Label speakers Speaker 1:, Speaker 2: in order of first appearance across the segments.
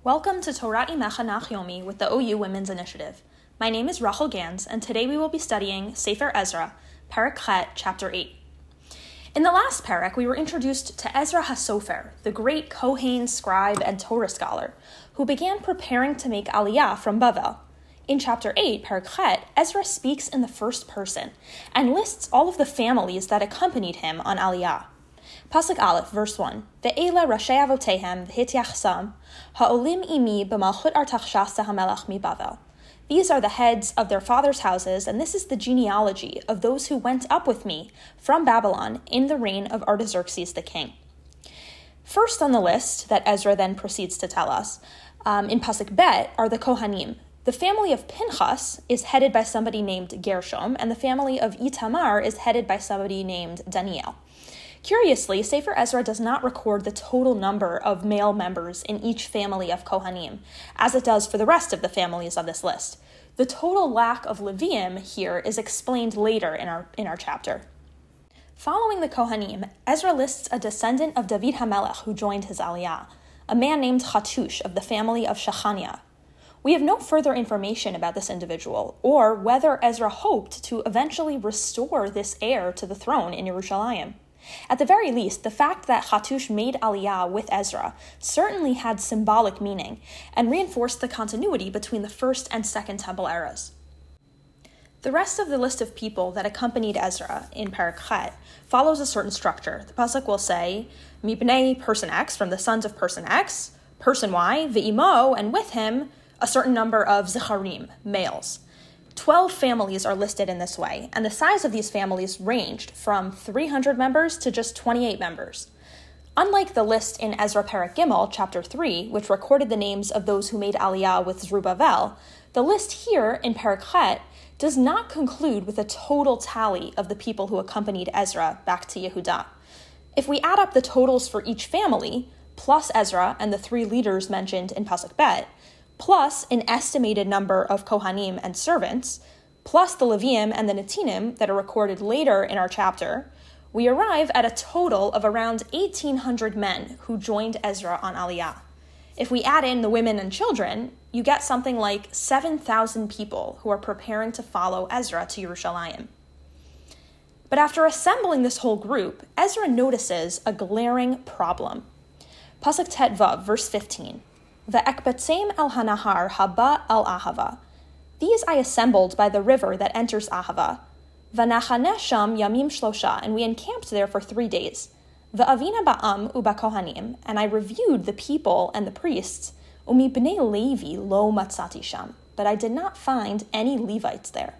Speaker 1: Welcome to Torah Imecha Nach Yomi with the OU Women's Initiative. My name is Rachel Gans, and today we will be studying Sefer Ezra, Perek Chet, Chapter 8. In the last Perek, we were introduced to Ezra HaSofer, the great Kohen, scribe, and Torah scholar, who began preparing to make Aliyah from Bavel. In Chapter 8, Perek Chet, Ezra speaks in the first person and lists all of the families that accompanied him on Aliyah. Pasuk Aleph, verse 1. Ve'ela rashei avotehem v'hityachsam ha'olim imi b'malchut Artaxerxes hamelech mi Bavel. These are the heads of their fathers' houses, and this is the genealogy of those who went up with me from Babylon in the reign of Artaxerxes the king. First on the list that Ezra then proceeds to tell us, in Pasuk Bet, are the Kohanim. The family of Pinchas is headed by somebody named Gershom, and the family of Itamar is headed by somebody named Daniel. Curiously, Sefer Ezra does not record the total number of male members in each family of Kohanim, as it does for the rest of the families of this list. The total lack of Leviim here is explained later in our chapter. Following the Kohanim, Ezra lists a descendant of David HaMelech who joined his Aliyah, a man named Chatush of the family of Shechaniah. We have no further information about this individual, or whether Ezra hoped to eventually restore this heir to the throne in Yerushalayim. At the very least, the fact that Chatush made Aliyah with Ezra certainly had symbolic meaning and reinforced the continuity between the first and second temple eras. The rest of the list of people that accompanied Ezra in Perek Chet follows a certain structure. The pasuk will say, Mibnei person X, from the sons of person X, person Y, ve'imo, and with him, a certain number of zicharim, males. 12 families are listed in this way, and the size of these families ranged from 300 members to just 28 members. Unlike the list in Ezra Perek Gimel, chapter 3, which recorded the names of those who made Aliyah with Zerubbabel, the list here in Perek Chet does not conclude with a total tally of the people who accompanied Ezra back to Yehudah. If we add up the totals for each family, plus Ezra and the 3 leaders mentioned in Pasuk Bet, plus an estimated number of Kohanim and servants, plus the Leviim and the Netinim that are recorded later in our chapter, we arrive at a total of around 1,800 men who joined Ezra on Aliyah. If we add in the women and children, you get something like 7,000 people who are preparing to follow Ezra to Yerushalayim. But after assembling this whole group, Ezra notices a glaring problem. Pasuk Tet Vav, verse 15. Ve'ekbatzem el hanahar haba el Ahava. These I assembled by the river that enters Ahava. V'nachaneh sham yamim shlosha, and we encamped there for 3 days. Ve'avina ba'am uba kohanim, and I reviewed the people and the priests. Umi b'nei Levi lo matzati sham, but I did not find any Levites there.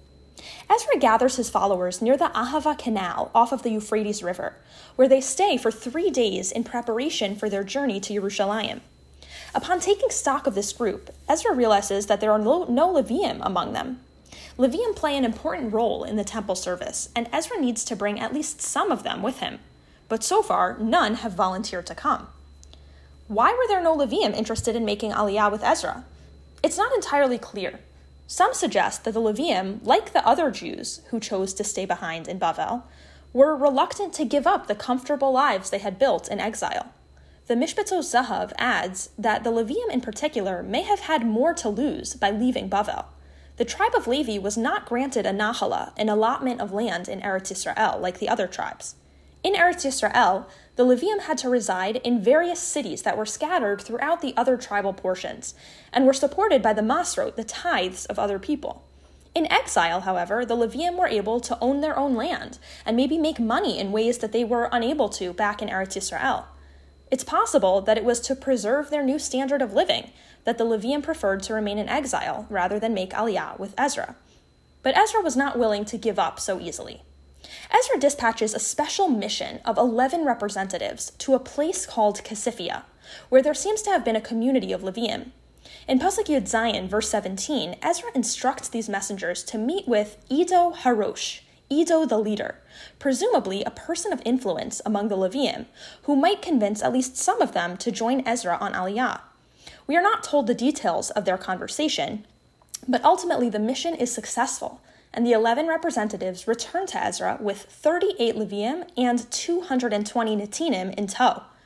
Speaker 1: Ezra gathers his followers near the Ahava Canal off of the Euphrates River, where they stay for 3 days in preparation for their journey to Yerushalayim. Upon taking stock of this group, Ezra realizes that there are no Leviim among them. Leviim play an important role in the temple service, and Ezra needs to bring at least some of them with him. But so far, none have volunteered to come. Why were there no Leviim interested in making Aliyah with Ezra? It's not entirely clear. Some suggest that the Leviim, like the other Jews who chose to stay behind in Bavel, were reluctant to give up the comfortable lives they had built in exile. The Mishpatzos Zahav adds that the Leviim in particular may have had more to lose by leaving Bavel. The tribe of Levi was not granted a Nahala, an allotment of land in Eretz Yisrael, like the other tribes. In Eretz Yisrael, the Leviim had to reside in various cities that were scattered throughout the other tribal portions, and were supported by the Masrot, the tithes of other people. In exile, however, the Leviim were able to own their own land, and maybe make money in ways that they were unable to back in Eretz Yisrael. It's possible that it was to preserve their new standard of living that the Leviim preferred to remain in exile rather than make Aliyah with Ezra. But Ezra was not willing to give up so easily. Ezra dispatches a special mission of 11 representatives to a place called Kasifia, where there seems to have been a community of Leviim. In Pasuk Yud Zayin, verse 17, Ezra instructs these messengers to meet with Iddo Harosh, Iddo the leader, presumably a person of influence among the Leviim, who might convince at least some of them to join Ezra on Aliyah. We are not told the details of their conversation, but ultimately the mission is successful, and the 11 representatives return to Ezra with 38 Leviim and 220 Netinim in tow.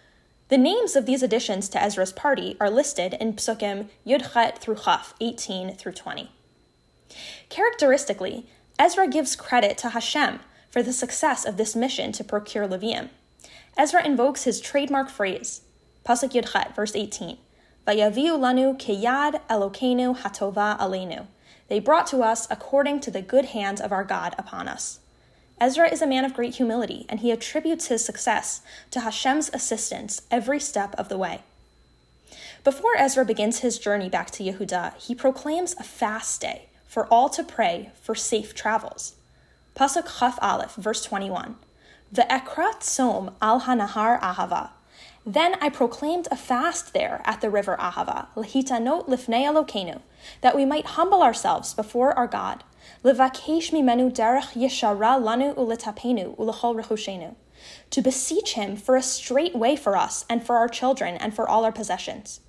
Speaker 1: The names of these additions to Ezra's party are listed in Psukim Yud-Chet through Chaf, 18 through 20. Characteristically, Ezra gives credit to Hashem for the success of this mission to procure Levium. Ezra invokes his trademark phrase, Pasuk Yud-Chet, verse 18, Vayaviu lanu keyad Elokeinu hatova aleinu. They brought to us according to the good hand of our God upon us. Ezra is a man of great humility, and he attributes his success to Hashem's assistance every step of the way. Before Ezra begins his journey back to Yehuda, he proclaims a fast day for all to pray for safe travels. Pasuk Chaf Aleph, verse 21. Ve'ekra tzom al hanahar Ahava. Then I proclaimed a fast there at the river Ahava, lehitanot lifnei Elokeinu, that we might humble ourselves before our God, levakesh mimenu derech yeshara lanu uletapenu ulechol rechushenu, to beseech him for a straight way for us and for our children and for all our possessions.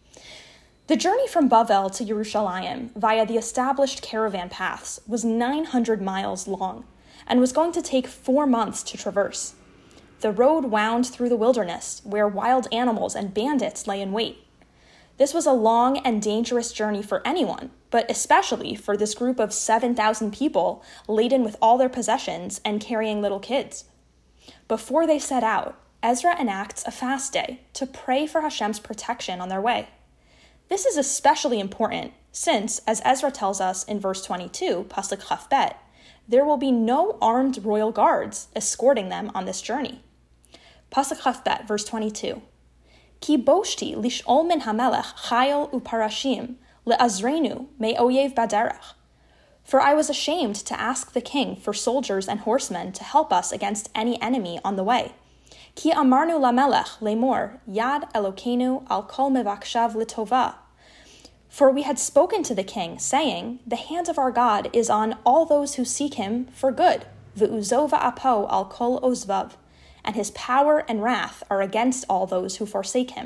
Speaker 1: The journey from Bavel to Yerushalayim via the established caravan paths was 900 miles long and was going to take 4 months to traverse. The road wound through the wilderness, where wild animals and bandits lay in wait. This was a long and dangerous journey for anyone, but especially for this group of 7,000 people laden with all their possessions and carrying little kids. Before they set out, Ezra enacts a fast day to pray for Hashem's protection on their way. This is especially important since, as Ezra tells us in verse 22, Pasuk Chaf Bet, there will be no armed royal guards escorting them on this journey. Pasuk Chaf Bet, verse 22. Ki boshti lish'ol min hamelech chayil uparashim le'azreinu me'oyev baderech. For I was ashamed to ask the king for soldiers and horsemen to help us against any enemy on the way. Ki amarnu lamelech lemor yad Elokeinu al kol mevakshav litova. For we had spoken to the king, saying, the hand of our God is on all those who seek him for good, ve'uzo va'apo al kol ozvav, and his power and wrath are against all those who forsake him.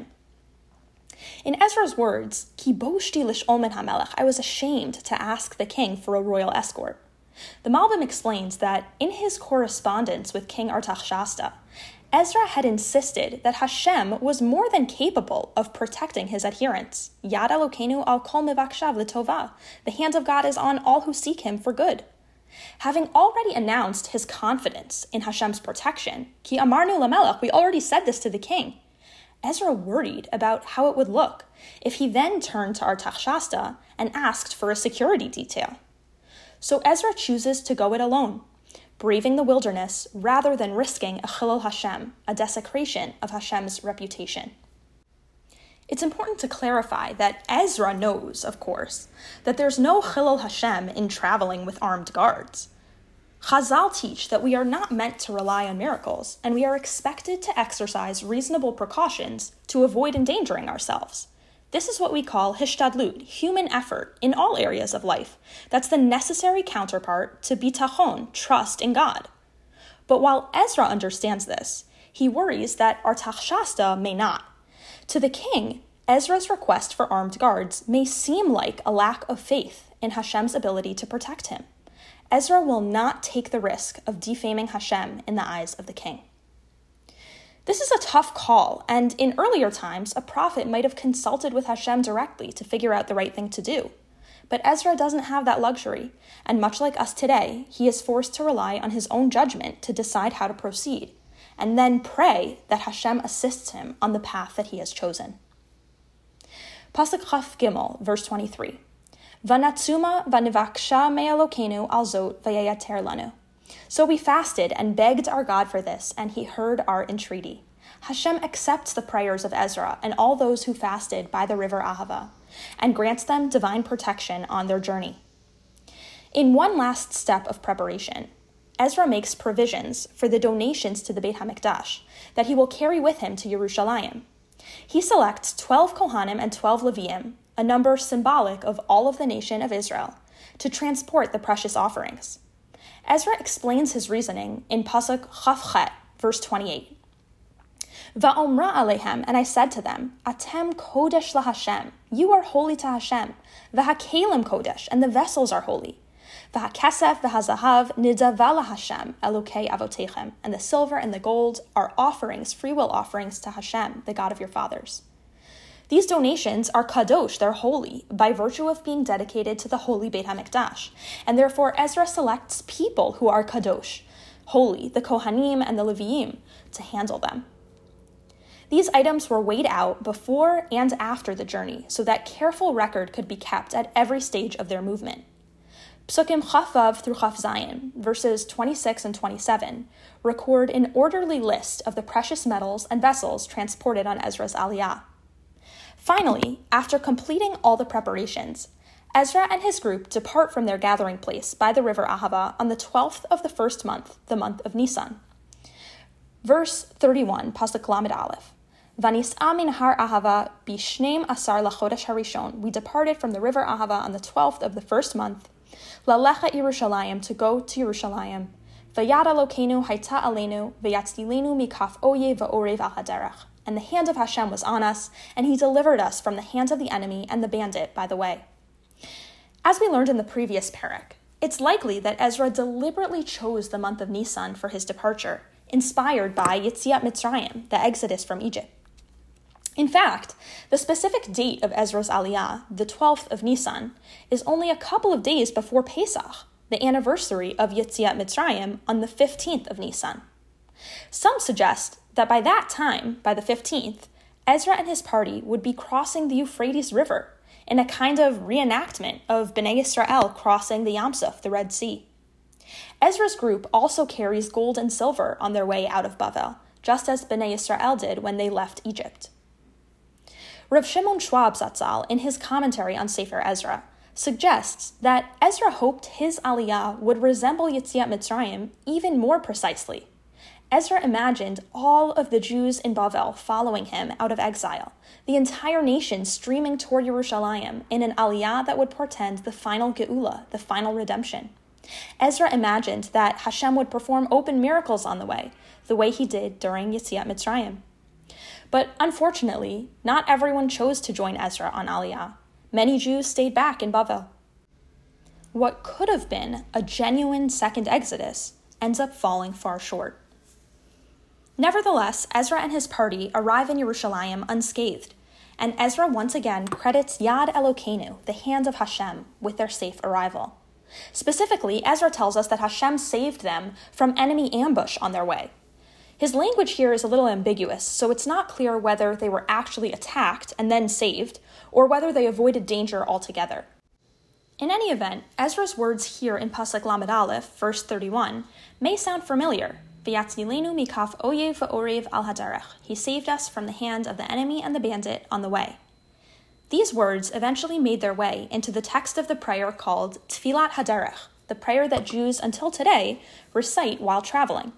Speaker 1: In Ezra's words, Ki boshti lish'ol min hamelech, I was ashamed to ask the king for a royal escort. The Malbim explains that in his correspondence with King Artaxerxes, Ezra had insisted that Hashem was more than capable of protecting his adherents. Yad Elokeinu al kol mevakshav l'tova. The hand of God is on all who seek him for good. Having already announced his confidence in Hashem's protection, Ki amarnu lamelech, we already said this to the king, Ezra worried about how it would look if he then turned to Artaxerxes and asked for a security detail. So Ezra chooses to go it alone, braving the wilderness rather than risking a chilul Hashem, a desecration of Hashem's reputation. It's important to clarify that Ezra knows, of course, that there's no chilul Hashem in traveling with armed guards. Chazal teach that we are not meant to rely on miracles, and we are expected to exercise reasonable precautions to avoid endangering ourselves. This is what we call hishtadlut, human effort, in all areas of life. That's the necessary counterpart to bitachon, trust in God. But while Ezra understands this, he worries that Artaxerxes may not. To the king, Ezra's request for armed guards may seem like a lack of faith in Hashem's ability to protect him. Ezra will not take the risk of defaming Hashem in the eyes of the king. This is a tough call, and in earlier times, a prophet might have consulted with Hashem directly to figure out the right thing to do. But Ezra doesn't have that luxury, and much like us today, he is forced to rely on his own judgment to decide how to proceed, and then pray that Hashem assists him on the path that he has chosen. Pasuk Chaf Gimel, verse 23. Vanatsuma vanivaksha me'Elokeinu al zot vayayater lanu. So we fasted and begged our God for this, and he heard our entreaty. Hashem accepts the prayers of Ezra and all those who fasted by the river Ahava, and grants them divine protection on their journey. In one last step of preparation, Ezra makes provisions for the donations to the Beit HaMikdash that he will carry with him to Yerushalayim. He selects 12 Kohanim and 12 Leviim, a number symbolic of all of the nation of Israel, to transport the precious offerings. Ezra explains his reasoning in Pasuk Chaf Chet, verse 28. Va'omra alehem, and I said to them, Atem kodesh laHashem, you are holy to Hashem. V'hakelim kodesh, and the vessels are holy. V'hakesef v'hazahav nidava laHashem Elokei avotechem, and the silver and the gold are offerings, free will offerings to Hashem, the God of your fathers. These donations are kadosh, they're holy, by virtue of being dedicated to the holy Beit HaMikdash, and therefore Ezra selects people who are kadosh, holy, the Kohanim and the Leviim, to handle them. These items were weighed out before and after the journey so that careful record could be kept at every stage of their movement. Psukim Chaf Vav through Chaf Zayin, verses 26 and 27, record an orderly list of the precious metals and vessels transported on Ezra's Aliyah. Finally, after completing all the preparations, Ezra and his group depart from their gathering place by the river Ahava on the 12th of the first month, the month of Nisan. Verse 31, Pasuk Lamed Aleph. Vanis'a min har Ahava bishneim asar lachodesh harishon. We departed from the river Ahava on the 12th of the first month. Lalecha Yerushalayim, to go to Yerushalayim. Vayad Elokeinu hayta aleinu vayatzilenu mikaf oye va'orev al haderech. And the hand of Hashem was on us, and he delivered us from the hands of the enemy and the bandit by the way. As we learned in the previous parak, it's likely that Ezra deliberately chose the month of Nisan for his departure, inspired by Yetziat Mitzrayim, the exodus from Egypt. In fact, the specific date of Ezra's Aliyah, the 12th of Nisan, is only a couple of days before Pesach, the anniversary of Yetziat Mitzrayim, on the 15th of Nisan. Some suggest that by that time, by the 15th, Ezra and his party would be crossing the Euphrates River in a kind of reenactment of Bnei Yisrael crossing the Yam Suf, the Red Sea. Ezra's group also carries gold and silver on their way out of Bavel, just as Bnei Yisrael did when they left Egypt. Rav Shimon Schwab Zatzal, in his commentary on Sefer Ezra, suggests that Ezra hoped his Aliyah would resemble Yetziat Mitzrayim even more precisely. Ezra imagined all of the Jews in Bavel following him out of exile, the entire nation streaming toward Yerushalayim in an Aliyah that would portend the final Geula, the final redemption. Ezra imagined that Hashem would perform open miracles on the way he did during Yetziat Mitzrayim. But unfortunately, not everyone chose to join Ezra on Aliyah. Many Jews stayed back in Bavel. What could have been a genuine second exodus ends up falling far short. Nevertheless, Ezra and his party arrive in Yerushalayim unscathed, and Ezra once again credits Yad Elokeinu, the hand of Hashem, with their safe arrival. Specifically, Ezra tells us that Hashem saved them from enemy ambush on their way. His language here is a little ambiguous, so it's not clear whether they were actually attacked and then saved, or whether they avoided danger altogether. In any event, Ezra's words here in Pasuk Lamed Aleph, verse 31, may sound familiar. V'yatzilenu mikaf oyev va'orev al haderech. He saved us from the hand of the enemy and the bandit on the way. These words eventually made their way into the text of the prayer called Tfilat Haderech, the prayer that Jews until today recite while traveling.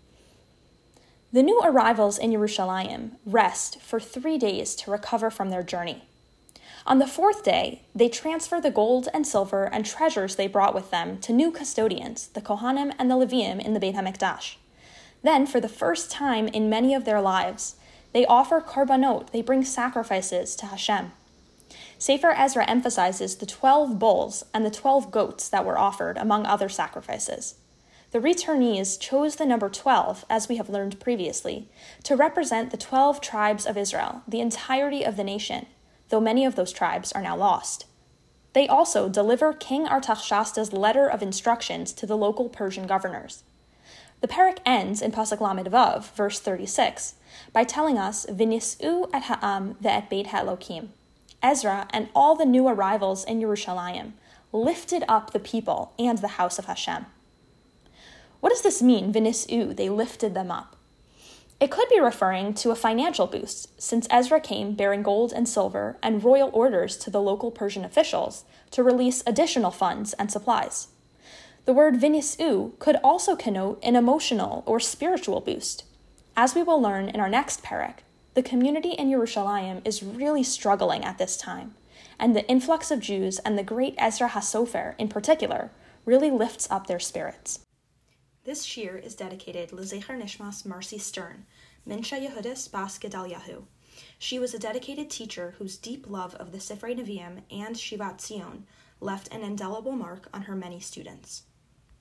Speaker 1: The new arrivals in Yerushalayim rest for 3 days to recover from their journey. On the 4th day, they transfer the gold and silver and treasures they brought with them to new custodians, the Kohanim and the Leviim in the Beit HaMikdash. Then, for the first time in many of their lives, they offer korbanot, they bring sacrifices to Hashem. Sefer Ezra emphasizes the 12 bulls and the 12 goats that were offered, among other sacrifices. The returnees chose the number 12, as we have learned previously, to represent the 12 tribes of Israel, the entirety of the nation, though many of those tribes are now lost. They also deliver King Artaxerxes' letter of instructions to the local Persian governors. The parak ends in Pasuk Lamed Vav, verse 36, by telling us, V'nis'u et ha'am ve'et beit ha'elokim. Ezra and all the new arrivals in Yerushalayim lifted up the people and the house of Hashem. What does this mean, V'nis'u, they lifted them up? It could be referring to a financial boost, since Ezra came bearing gold and silver and royal orders to the local Persian officials to release additional funds and supplies. The word V'nis'u could also connote an emotional or spiritual boost. As we will learn in our next parak, the community in Yerushalayim is really struggling at this time, and the influx of Jews and the great Ezra HaSofer in particular really lifts up their spirits. This shir is dedicated L'Zecher Nishmas Marcy Stern, Minsha Yehudis Bas Gedaliahu. She was a dedicated teacher whose deep love of the Sifrei Nevi'im and Shivat Zion left an indelible mark on her many students.